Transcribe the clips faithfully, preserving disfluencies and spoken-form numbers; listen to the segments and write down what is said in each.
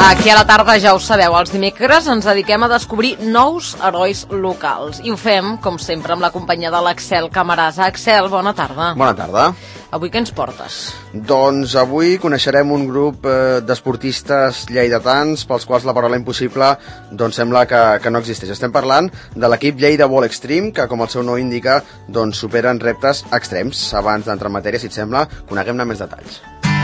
Aquí a la tarda, ja ho sabeu, els dimecres ens dediquem a descobrir nous herois locals. I ho fem, com sempre, amb la companyia de l'Axel Camarasa. Axel, bona tarda. Bona tarda. Avui què ens portes? Doncs avui coneixerem un grup eh, d'esportistes lleidatans pels quals la paraula impossible doncs sembla que, que no existeix. Estem parlant de l'equip Lleida Wall Extreme, que com el seu nom indica, doncs superen reptes extrems. Abans d'entrar en matèria, si et sembla, coneguem-ne més detalls.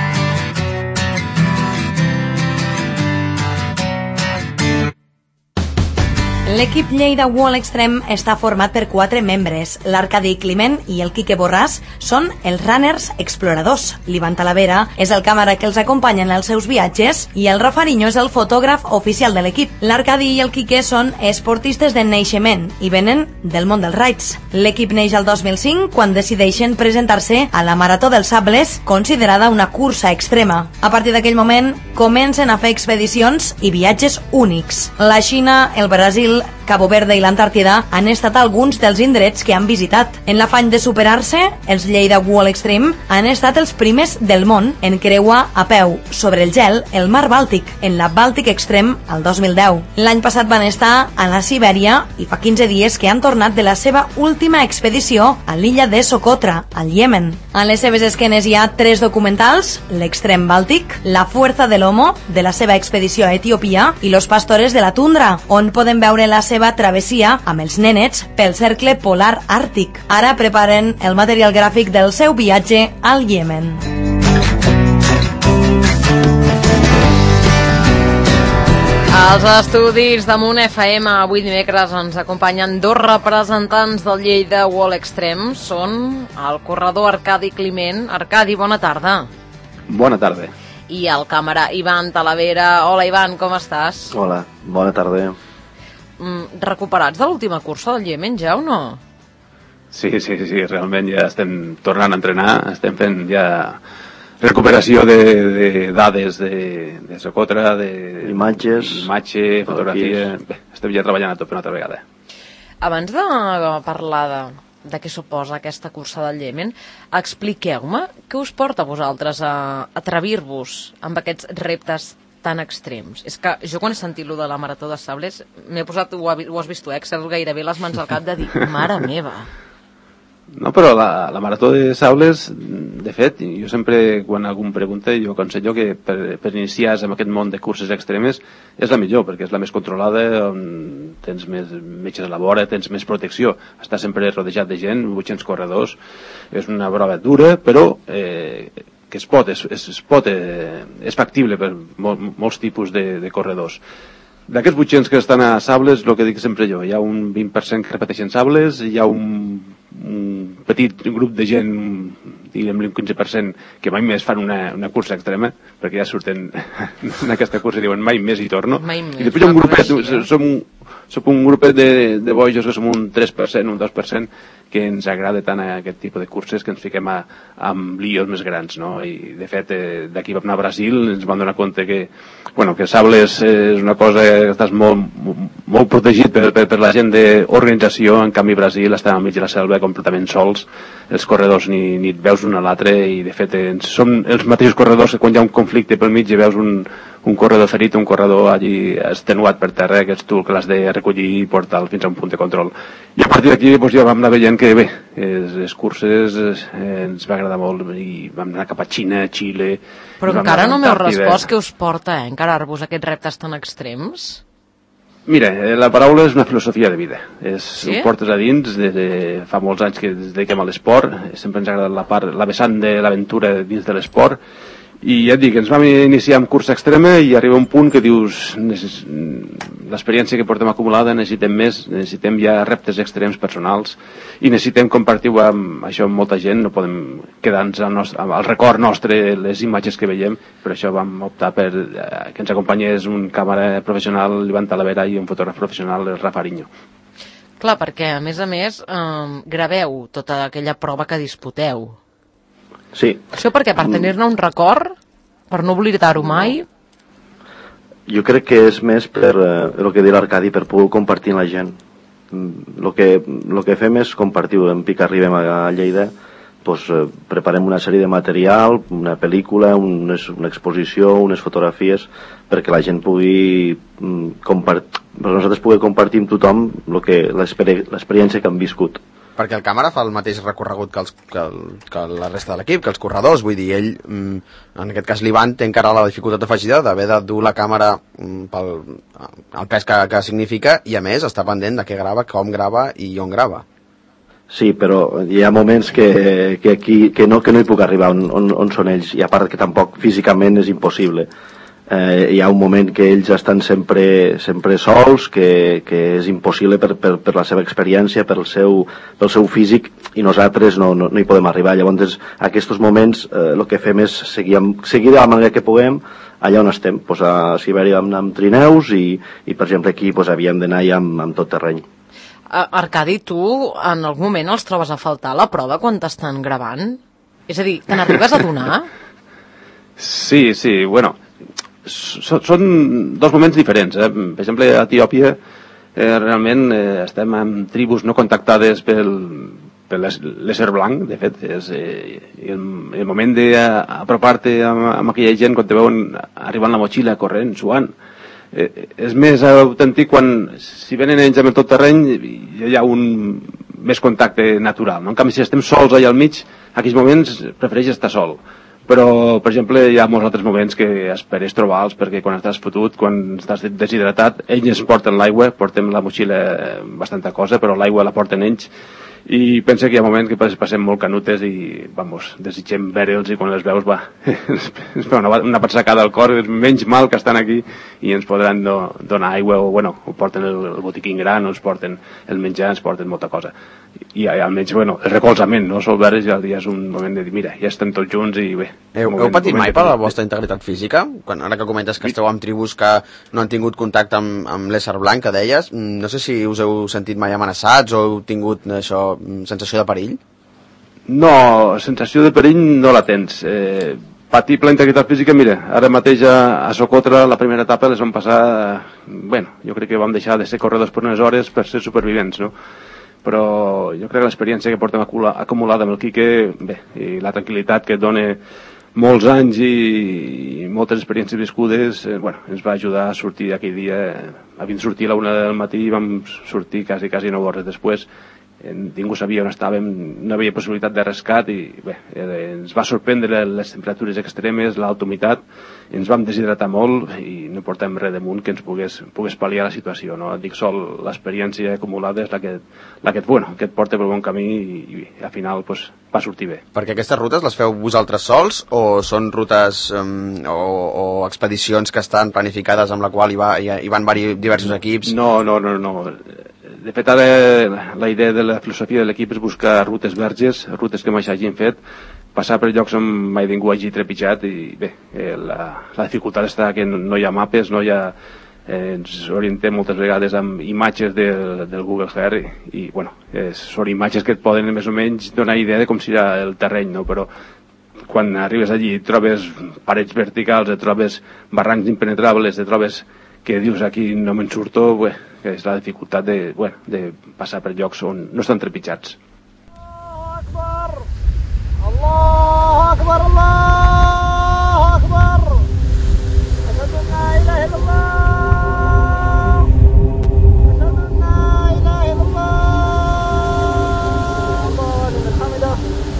L'equip Lleida Wall Extreme està format per quatre membres. L'Arcadi Climent i el Quique Borràs són els runners exploradors. L'Ivan Talavera és el càmera que els acompanya en els seus viatges i el Rafarinho és el fotògraf oficial de l'equip. L'Arcadi i el Quique són esportistes de naixement i venen del món dels raids. L'equip neix el dos mil cinc quan decideixen presentar-se a la Marató dels Sables, considerada una cursa extrema. A partir d'aquell moment comencen a fer expedicions i viatges únics. La Xina, el Brasil, Cabo Verde i l'Antàrtida han estat alguns dels indrets que han visitat. En l'afany de superar-se, els Lleida Wall Extreme han estat els primers del món en creuar a peu sobre el gel el mar Bàltic, en la Baltic Extreme el dos mil deu. L'any passat van estar a la Sibèria i fa quinze dies que han tornat de la seva última expedició a l'illa de Socotra, al Iemen. A les seves esquenes hi ha tres documentals: l'Extrem Bàltic, La Fuerza del Homo, de la seva expedició a Etiòpia, i Los Pastores de la Tundra, on podem veure la seva travessia amb els nènets pel cercle polar àrtic. Ara preparen el material gràfic del seu viatge al Iemen. Als estudis de Munt F M avui dimecres ens acompanyen dos representants del Lleida Wall Extreme. Són el corredor Arcadi Climent. Arcadi, bona tarda. Bona tarda. I el càmera Ivan Talavera. Hola, Ivan, com estàs? Hola, bona tarda. Mm, recuperats de l'última cursa del Iemen ja o no? Sí, sí, sí, realment ja estem tornant a entrenar, estem fent ja recuperació de, de dades de, de Socotra, de imatges, imatge, fotografia. Bé, estem ja treballant a tope una altra vegada. Abans de parlar de, de què suposa aquesta cursa del Iemen, expliqueu-me què us porta a vosaltres a atrevir-vos amb aquests reptes tan extrems. És que jo quan he sentit lo de la Marató de Sables m'he posat, ho, ho has vist tu, Excel, gairebé les mans al cap de dir, mare meva. No, però la, la Marató de Sables, de fet, jo sempre, quan algú em pregunta, jo aconsello que per, per iniciar-se en aquest món de curses extremes és la millor, perquè és la més controlada, on tens més metges a la vora, tens més protecció, està sempre rodejat de gent, vuit-cents corredors, és una prova dura, però eh, que es pot, es, es pot, eh, és factible per mol, molts tipus de, de corredors. D'aquests vuit-cents que estan a Sables, el que dic sempre jo, hi ha un vint per cent que repeteixen Sables, hi ha un, un petit grup de gent, diguem-li un quinze per cent, que mai més fan una, una cursa extrema, perquè ja surten en aquesta cursa i diuen mai més hi torno. Mai més, I després hi ha un grupet, som, som un grupet de, de bojos que som un tres per cent, un dos per cent, que ens agrada tant aquest tipus de curses que ens fiquem a, amb líos més grans, no? I de fet eh, d'aquí vam anar a Brasil, ens vam donar compte que, bueno, que Sables és una cosa que estàs molt, molt protegit per, per, per la gent d'organització, en canvi Brasil està al mig de la selva completament sols, els corredors ni, ni et veus un a l'altre i de fet eh, som els mateixos corredors que quan hi ha un conflicte pel mig i veus un, un corredor ferit, un corredor allí extenuat per terra, que ets tu que l'has de recollir i portar fins a un punt de control. I a partir d'aquí doncs, ja vam anar veient que bé, les curses eh, ens va agradar molt i vam anar cap a Xina, Xile... Però encara no m'heu respost què us porta a eh, encarar-vos aquests reptes tan extrems? Mira, la paraula és una filosofia de vida. És, sí? Ho portes a dins, des de fa molts anys que ens dediquem a l'esport, sempre ens ha agradat la part, la vessant de l'aventura dins de l'esport, i ja et dic, ens vam iniciar amb cursa extrema i arriba un punt que dius l'experiència que portem acumulada necessitem més, necessitem ja reptes extrems personals i necessitem compartir-ho amb això amb molta gent, no podem quedar-nos al, nostre, al record nostre les imatges que veiem, per això vam optar per eh, que ens acompanyés un càmera professional, l'Ivan Talavera, i un fotògraf professional, el Rafarinho. Clar, perquè a més a més eh, graveu tota aquella prova que disputeu. Sí. Això perquè per tenir-ne un record, per no oblidar-ho mai? Jo crec que és més per eh, el que diu l'Arcadi, per poder compartir amb la gent. El que, lo que fem és compartir, en pic arribem a Lleida, pues, eh, preparem una sèrie de material, una pel·lícula, unes, una exposició, unes fotografies, perquè la gent pugui mm, compartir, per nosaltres pugui compartir amb tothom lo que, l'experiència que han viscut. Perquè el càmera fa el mateix recorregut que, els, que, el, que la resta de l'equip, que els corredors, vull dir, ell, mm, en aquest cas l'Ivan, té encara la dificultat afegida d'haver de dur la càmera mm, pel el pes que, que significa, i a més està pendent de què grava, com grava i on grava. Sí, però hi ha moments que, que, aquí, que, no, que no hi puc arribar on, on, on són ells, i a part que tampoc físicament és impossible. Eh, hi ha un moment que ells estan sempre, sempre sols, que, que és impossible per, per, per la seva experiència, pel seu, pel seu físic, i nosaltres no, no, no hi podem arribar. Llavors, a aquests moments, eh, el que fem és seguir, amb, seguir de la manera que puguem allà on estem. Pues a Sibèria vam anar amb trineus i, i per exemple, aquí pues, havíem d'anar ja amb, amb tot terreny. Arcadi, tu en algun moment els trobes a faltar a la prova quan t'estan gravant? És a dir, te n'arribes a donar? Sí, sí, bueno... Són dos moments diferents. Eh? Per exemple, a Etiòpia eh, realment eh, estem amb tribus no contactades pel, per l'ésser blanc, de fet. És, eh, el, el moment d'apropar-te amb, amb aquella gent quan te veuen arribant la motxilla, corrent, suant. Eh, és més autèntic quan, si venen ells amb el tot terreny, hi ha un més contacte natural. No? En canvi, si estem sols allà al mig, en aquells moments prefereix estar sol. Però, per exemple, hi ha molts altres moments que esperes trobar-los, perquè quan estàs fotut, quan estàs deshidratat, ells ens porten l'aigua, portem la motxilla bastanta cosa, però l'aigua la porten ells, i penso que hi ha moments que passem molt canutes i, vamos, desitgem veure'ls i quan els veus, va, ens fa una, una passacada al cor, és menys mal que estan aquí i ens podran do, donar aigua, o, bueno, o porten el, el botiquín gran, o ens porten el menjar, ens porten molta cosa. I, i almenys, bueno, el recolzament, no? Sol veure ja, ja és un moment de dir, mira, ja estem tots junts i bé. Heu, moment, heu patit mai per la vostra integritat física? Quan, ara que comentes que esteu amb tribus que no han tingut contacte amb, amb l'ésser blanc, que deies, no sé si us heu sentit mai amenaçats o heu tingut això, sensació de perill? No, sensació de perill no la tens. Eh, patir per la integritat física, mira, ara mateix a, a Socotra, la primera etapa les vam passar, bueno, jo crec que vam deixar de ser corredors per unes hores per ser supervivents, no? Però jo crec que l'experiència que portem acumulada amb el Quique, bé, i la tranquil·litat que et dona molts anys i, i moltes experiències viscudes, eh, bueno, ens va ajudar a sortir aquell dia, havent sortit a la una del matí i vam sortir quasi, quasi nou hores després. Ningú sabia on estàvem, no havia possibilitat de rescat i bé, eh, ens va sorprendre les temperatures extremes, l'alta humitat, ens vam deshidratar molt i no portem res damunt que ens pogués, pogués pal·liar la situació, no? Dic sol, l'experiència acumulada és la que, la que, bueno, que et porta per bon camí i, i al final pues, va sortir bé. Perquè aquestes rutes les feu vosaltres sols o són rutes um, o, o expedicions que estan planificades amb la qual hi, va, hi, hi van diversos equips? No, no, no, no. De fet, ara la idea de la filosofia de l'equip és buscar rutes verges, rutes que mai s'hagin fet, passar per llocs on mai ningú hagi trepitjat i bé, eh, la, la dificultat està que no, no hi ha mapes, no hi ha, eh, ens orientem moltes vegades amb imatges del, del Google Earth i, i bueno, eh, són imatges que et poden més o menys donar idea de com serà el terreny, no? Però quan arribes allí et trobes parets verticals, et trobes barrancs impenetrables, et trobes que dius aquí no me'n surto, bé, que és la dificultat de, bueno, de passar per llocs on no estan trepitjats. Allahu Akbar, Allahu Akbar, Ashhadu an la ilaha illallah, Ashhadu an la ilaha illallah, Allahu liman hamidah.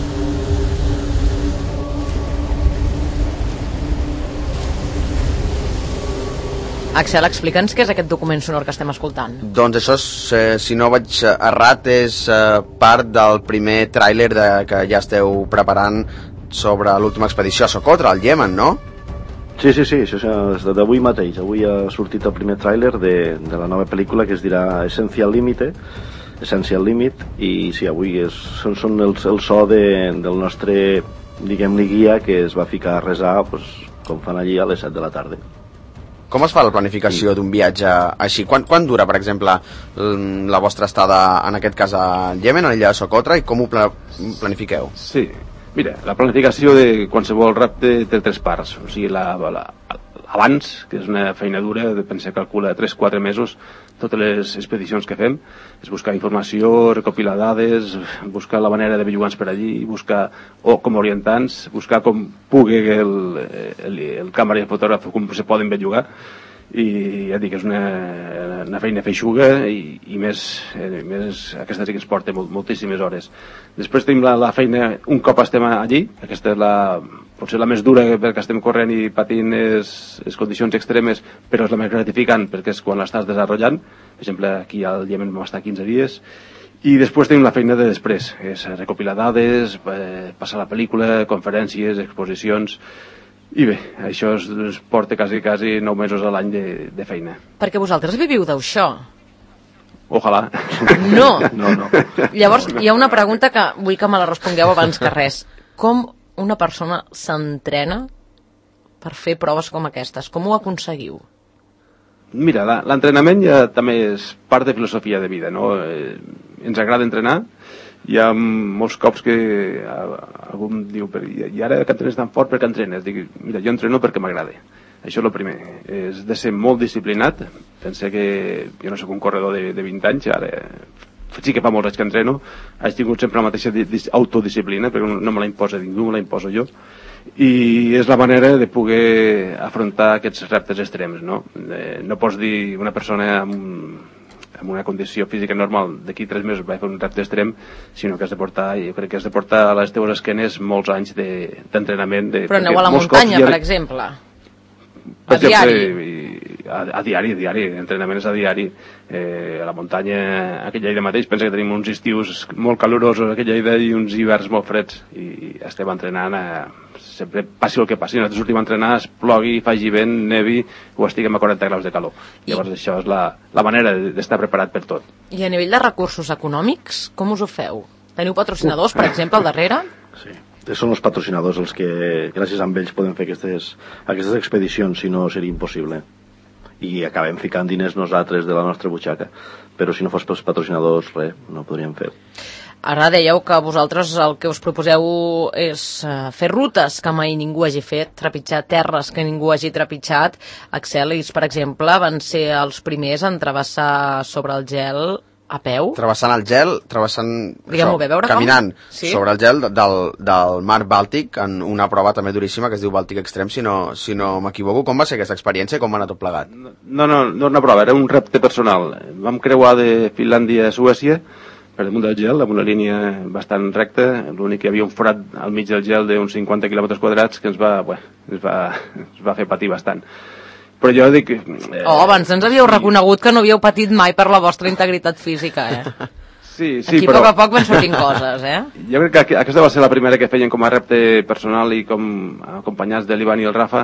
Axel, explica'ns què és aquest document sonor que estem escoltant. Doncs això, és, eh, si no vaig errat, és eh, part del primer tràiler de, que ja esteu preparant sobre l'última expedició a Socotra, al Iemen, no? Sí, sí, sí, això és d'avui mateix. Avui ha sortit el primer tràiler de, de la nova pel·lícula que es dirà Essential Limit, Essential Limit, i sí, avui és, són, són el, el so de, del nostre, diguem-ne, guia que es va ficar a resar, pues, com fan allí a les set de la tarda. Com es fa la planificació d'un viatge així? Quan, quan dura, per exemple, la vostra estada, en aquest cas, a Iemen, a l'illa de Socotra, i com ho pla planifiqueu? Sí, mira, la planificació de qualsevol repte té tres parts. O sigui, la, la, abans, que és una feina dura, de pensar calcula tres quatre mesos, totes les expedicions que fem, és buscar informació, recopilar dades, buscar la manera de bellugants per allí, buscar o com orientants, buscar com pugui el, el, el càmera i el fotògraf com se poden bellugar, i ja dic, és una, una feina feixuga i, i més, eh, més aquesta sí que ens porta molt, moltíssimes hores. Després tenim la, la feina un cop estem allí, aquesta és la, potser la més dura perquè estem corrent i patint les, les condicions extremes, però és la més gratificant perquè és quan l'estàs desenvolupant. Per exemple, aquí al Iemen vam estar quinze dies. I després tenim la feina de després, és recopilar dades, eh, passar la pel·lícula, conferències, exposicions. I bé, això es, es porta quasi, quasi nou mesos a l'any de, de feina. Perquè vosaltres viviu d'això. Ojalà. No. no, no. Llavors, hi ha una pregunta que vull que me la respongueu abans que res. Com una persona s'entrena per fer proves com aquestes? Com ho aconseguiu? Mira, l'entrenament ja també és part de filosofia de vida, no? Eh, ens agrada entrenar. Hi ha molts cops que algú em diu, i ara que entrenes tan fort, per què entrenes? Dic, mira, jo entreno perquè m'agrada. Això és el primer, és de ser molt disciplinat. Pensa que jo no soc un corredor de, de vint anys, ara sí que fa molts anys que entreno, he tingut sempre la mateixa autodisciplina, perquè no me la imposa ningú, me la imposo jo, i és la manera de poder afrontar aquests reptes extrems, no? Eh, no pots dir una persona amb amb una condició física normal d'aquí tres mesos va fer un repte extrem, sinó que has de portar, jo crec que has de portar a les teves esquenes molts anys d'entrenament. De, Però aneu a la muntanya, per exemple? Per a diari? Exemple, a, a diari, a diari, l'entrenament és a diari. Eh, a la muntanya, a aquella Lleida mateix, pensa que tenim uns estius molt calorosos a aquella Lleida i uns hiverns molt freds, i estem entrenant a, sempre passi el que passi, nosaltres sortim a entrenar, es plogui, faci vent, nevi, o estiguem a quaranta graus de calor. I... Llavors això és la, la manera d'estar preparat per tot. I a nivell de recursos econòmics, com us ho feu? Teniu patrocinadors, per exemple, al darrere? Sí, són els patrocinadors els que, gràcies a ells, podem fer aquestes, aquestes expedicions, si no seria impossible. I acabem ficant diners nosaltres de la nostra butxaca, però si no fos pels patrocinadors, res, no podríem fer. Ara dèieu que vosaltres el que us proposeu és fer rutes que mai ningú hagi fet, trepitjar terres que ningú hagi trepitjat. Axelis, per exemple, van ser els primers en travessar sobre el gel a peu. Travessant el gel, travessant això, bé, caminant sí? sobre el gel del, del mar Bàltic, en una prova també duríssima que es diu Bàltic Extrem, si no, si no m'equivoco. Com va ser aquesta experiència? Com va anar tot plegat? No, no, no era una prova, era un repte personal. Vam creuar de Finlàndia a Suècia per damunt del gel, amb una línia bastant recta. L'únic que hi havia un forat al mig del gel d'uns cinquanta quilòmetres quadrats que ens va, bé, ens va, ens va fer patir bastant. Però jo dic... Eh... Oh, abans ens havíeu reconegut que no havíeu patit mai per la vostra integritat física, eh? Sí, sí, Aquí però... a poc a poc van sortint coses, eh? Jo crec que aquesta va ser la primera que feien com a repte personal i com acompanyats de l'Ivan i el Rafa,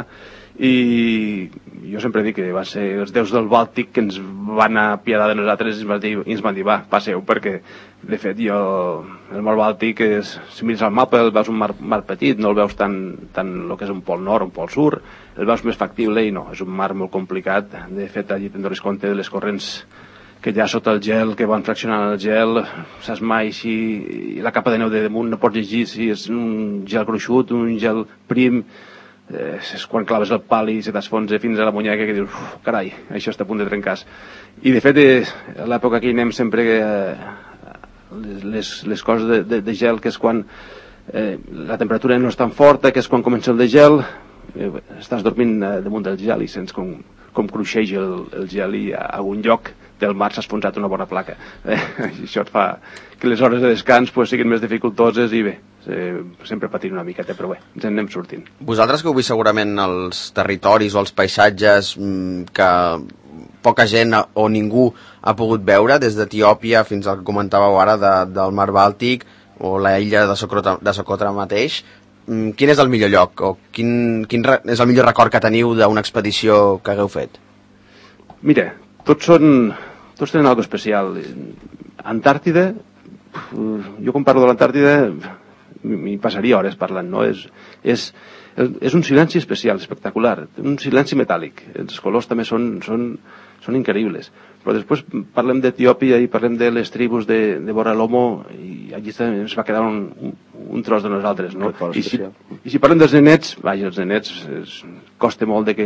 i jo sempre dic que va ser els déus del Bàltic que ens van apiadar de nosaltres i ens van dir, i ens van dir va, passeu, perquè de fet jo, el mar Bàltic és, si mires el mapa el veus un mar, mar petit, no el veus tan, tan el que és un pol nord, un pol sur, el veus més factible i no, és un mar molt complicat. De fet allí te'n dones compte de les corrents que hi ha sota el gel, que van fraccionant el gel, saps mai si la capa de neu de damunt no pots llegir si és un gel gruixut, un gel prim. Eh, és quan claves el pal i se t'esfonsa fins a la munyeca que dius, uf, carai, això està a punt de trencar. I de fet, eh, a l'època que hi anem sempre eh, les, les coses de, de, de gel, que és quan eh, la temperatura no és tan forta, que és quan comença el de gel, eh, estàs dormint eh, damunt del gel i sents com, com cruixeix el, el gel i a algun lloc del mar s'ha esfonsat una bona placa. Eh, això et fa que les hores de descans pues, siguin més dificultoses i bé, eh, sempre patint una miqueta, però bé, ens en anem sortint. Vosaltres que heu vist segurament els territoris o els paisatges mmm, que poca gent o ningú ha pogut veure, des d'Etiòpia fins al que comentàveu ara de, del mar Bàltic o la illa de Socotra, de Socotra mateix, mmm, quin és el millor lloc o quin, quin re, és el millor record que teniu d'una expedició que hagueu fet? Mira, tots són tots tenen alguna especial. Antàrtida, jo quan parlo de l'Antàrtida m'hi passaria hores parlant, no? És, és, és un silenci especial, espectacular, un silenci metàl·lic, els colors també són, són, són increïbles, però després parlem d'Etiòpia i parlem de les tribus de, de Borra Lomo i allí ens va quedar un, un, un tros de nosaltres, no? I si, i si parlem dels nenets, vaja, els nenets es, costa molt de que,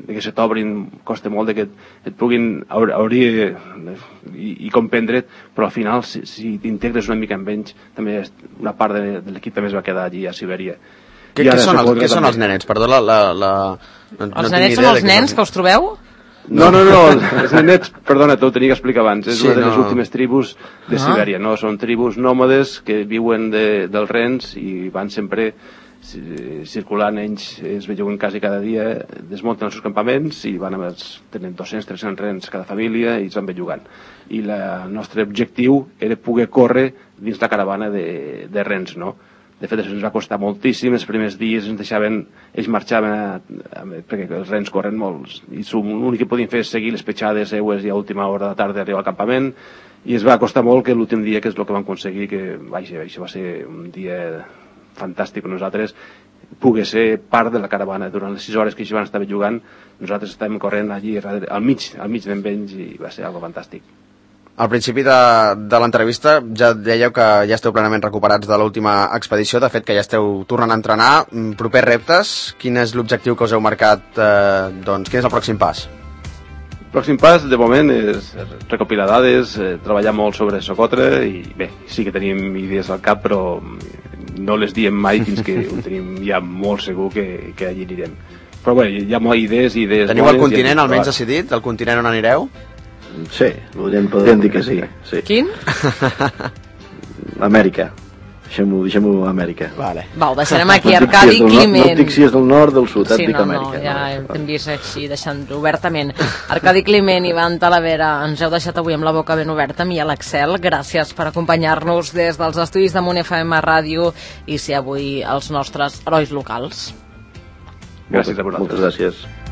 de que se t'obrin costa molt de que et puguin obrir i, i comprendre't, però al final si, si t'integres una mica amb ells també una part de, de l'equip també es va quedar allí a Sibèria. Què, què, són, els, què són els nenets? Perdó, la... la, la... No, els no nenets són els nens que us trobeu? No, no, no, els nenets, perdona, t'ho tenia que explicar abans, és sí, una de les no. últimes tribus de ah. Sibèria, no? Són tribus nòmades que viuen de, dels rens i van sempre circulant, ells es veuen quasi cada dia, desmunten els seus campaments i van amb els, tenen dos-cents a tres-cents rens cada família i es van bellugant. I la, el nostre objectiu era poder córrer dins la caravana de, de rens, no? De fet, això ens va costar moltíssim, els primers dies ens deixaven, ells marxaven, a, a, perquè els rens corren molts, i l'únic que podien fer és seguir les petjades seues i a última hora de la tarda arribar al campament, i es va costar molt que l'últim dia, que és el que vam aconseguir, que vaja, això va ser un dia fantàstic per nosaltres, pogué ser part de la caravana. Durant les sis hores que ells van estar jugant, nosaltres estàvem corrent allí al mig, al mig d'en ells i va ser algo fantàstic. Al principi de, de l'entrevista ja dèieu que ja esteu plenament recuperats de l'última expedició, de fet que ja esteu tornant a entrenar. Propers reptes, quin és l'objectiu que us heu marcat, eh, doncs, quin és el pròxim pas? El pròxim pas, de moment, és recopilar dades, eh, treballar molt sobre Socotra i bé, sí que tenim idees al cap, però no les diem mai fins que ho tenim ja molt segur que, que allí anirem. Però bé, hi ha molt idees i idees Teniu bones, el continent almenys decidit? El continent on anireu? Sí, podem, podem dir que sí, sí. Quin? Amèrica. Deixem-ho deixem Amèrica. Vale. Va, ho deixarem aquí, no Arcadi Climent. No et dic si és del nord o del sud, sí, et dic no, Amèrica. No, ja no, t'hem vist així, deixant-ho obertament. Arcadi Climent i Ivan Talavera, ens heu deixat avui amb la boca ben oberta, a mi i a l'Axel. Gràcies per acompanyar-nos des dels estudis de Munt F M Ràdio i ser avui els nostres herois locals. Gràcies a vosaltres. Moltes gràcies.